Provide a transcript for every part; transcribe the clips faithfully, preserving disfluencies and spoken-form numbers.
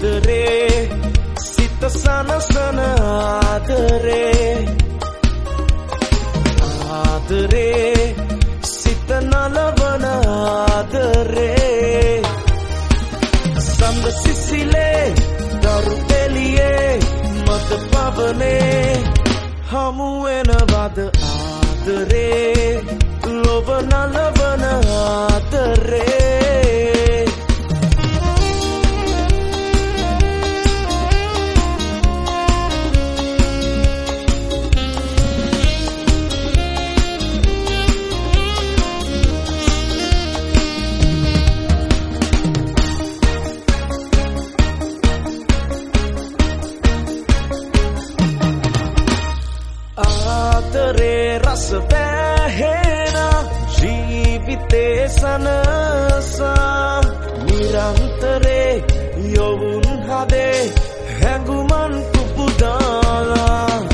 ආදරේ සිත සනසන ආදරේ ආදරේ සිත නලවන ආදරේ සඳ සිසිලේ දරු එළියේ මත පවනේ හමු වෙනවද ආදරේ ලොව නලවන ආදරේ ආදරේ රස වැහෙන ජීවිතේ සනසා නිරන්තරේ යොවුන් හදේ හැඟුමන් පුපුදාලා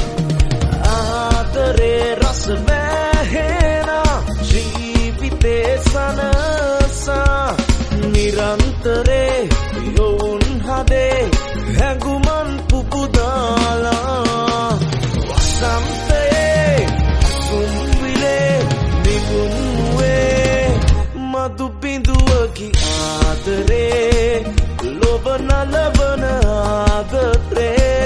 ආදරේ රස වැහෙන ජීවිතේ සනසා නිරන්තරේ යොවුන් හදේ හැඟුමන් පුපුදාලා මధు බිඳුවකි ආදරේ ලොව නලවන ආදරේ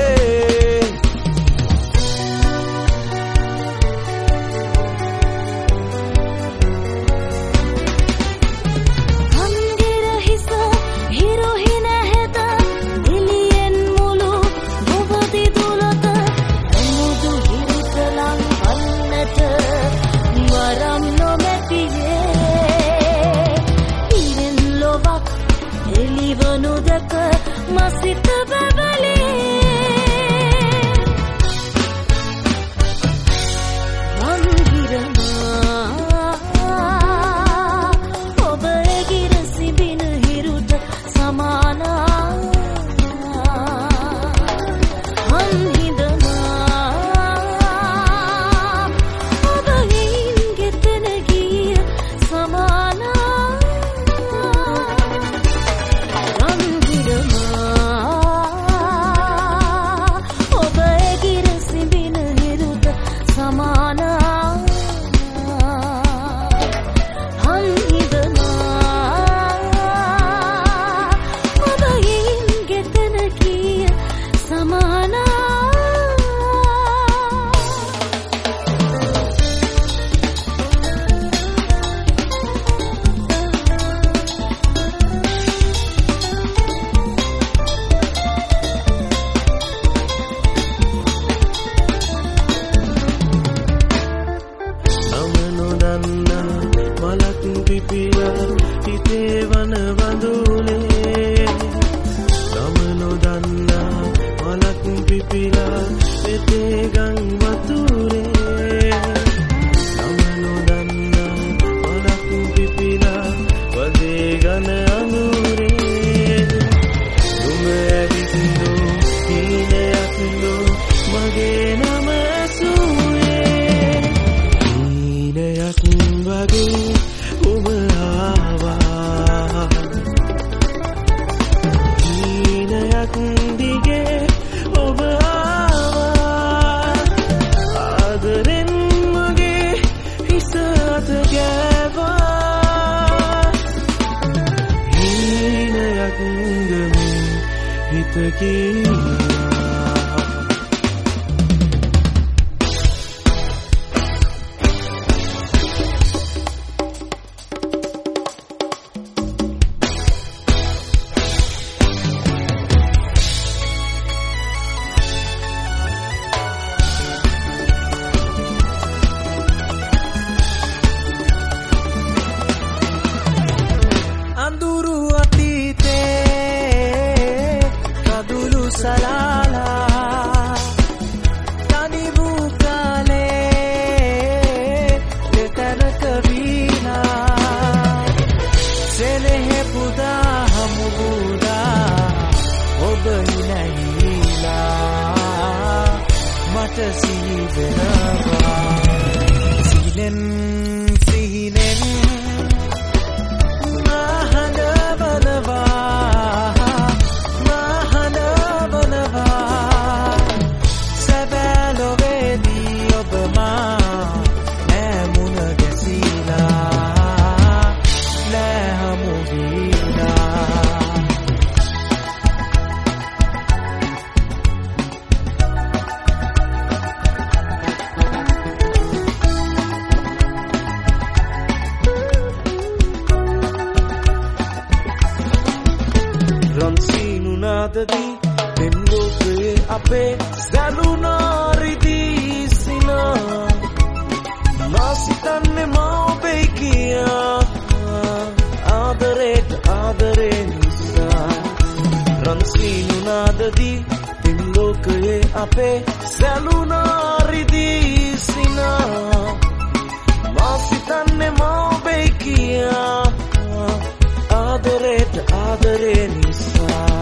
මසිත බබලේ මන්දිරමා ඔබ එගිර සිඹින හිරුට සමානා මන්හිඳමා ඔබ එයින් ගෙතන ගිය සමානා හිතේ වන වඳුනේ නම නොදන්නා මලක් පිපිලා පෙතේ ගම් වතුරේ නම නොදන්නා මලක් පිපිලා වදේ ගන අනුරේ තුම ඇවිසිඳෝ හීනයක් නෝ මගේ නම ඇසුවේ හීනයක් වගේ ඔබ ආවා හීනයක් දිගේ ඔබ ආවා ආදරෙන් මගේ හිස අත ගෑවා හීනයක් ගමින් හිත කීවා salala tani bukale letana kabina sene he buda hum buda ob nahila mata sivenawa silen sihinen mahana balwa maha රන්සීනු නාදදී පෙම් ලෝකයේ අපේ සැලුනා රිදී සිනා මාසිතන්නේ මා ඔබේ කියා ආදරේට ආදරේ නිසා රන්සීනු නාදදී පෙම් ලෝකයේ අපේ සැලුනා රිදී සිනා මාසිතන්නේ මා ඔබේ කියා ආදරේට ආදරේ නිසා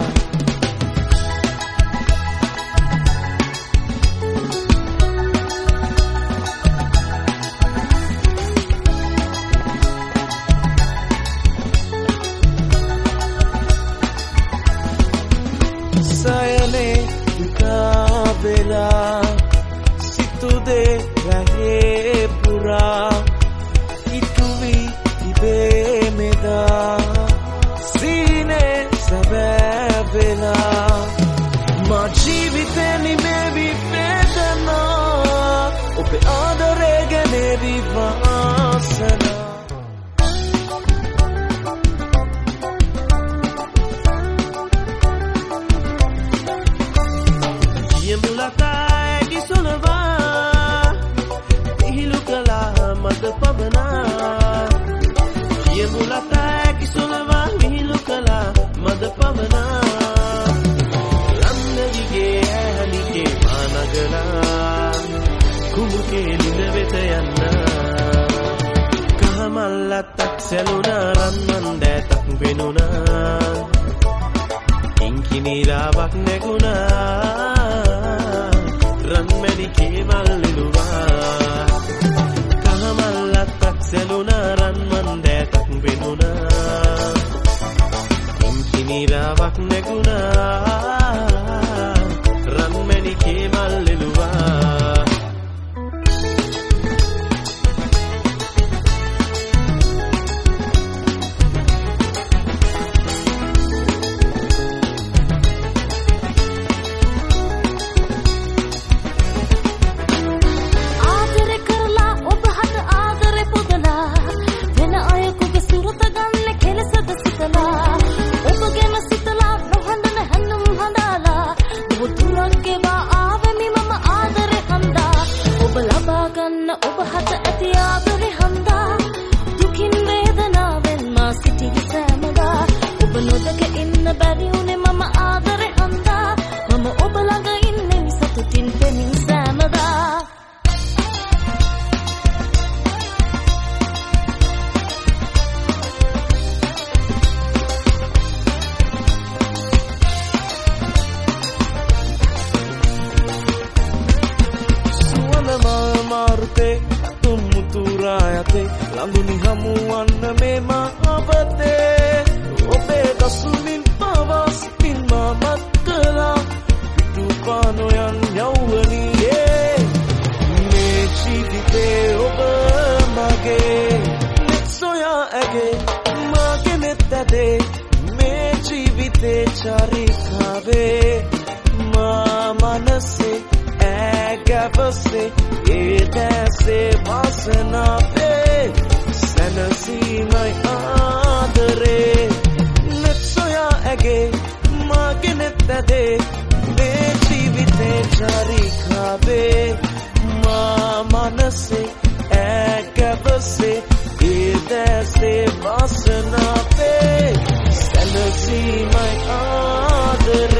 sayane tukabela situde rahe pura ituvi tibe meda sine sabavela ma jivite ni mevi vedana ope adare gane vivasana tak seluna ranman detak benuna inkini rabak neguna ranmedi kemal liluwa kahamalla tak seluna ranman detak benuna inkini rabak neguna ranmedi kemal liluwa Landuni hamuanna me ma abate obe dasumin pawas pin ma matkala pitu panoyan yawani ye me chivite oba mage soya age mage metade me chivite chari khave ma manase agavase edase vasana pe see my adare netsoya age magenet tade me jivite chari khabe ma manase agavase edase vasana pe see my adare